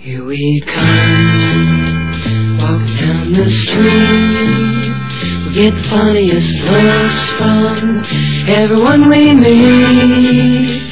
Here we come, walking down the street. We get the funniest looks from everyone we meet.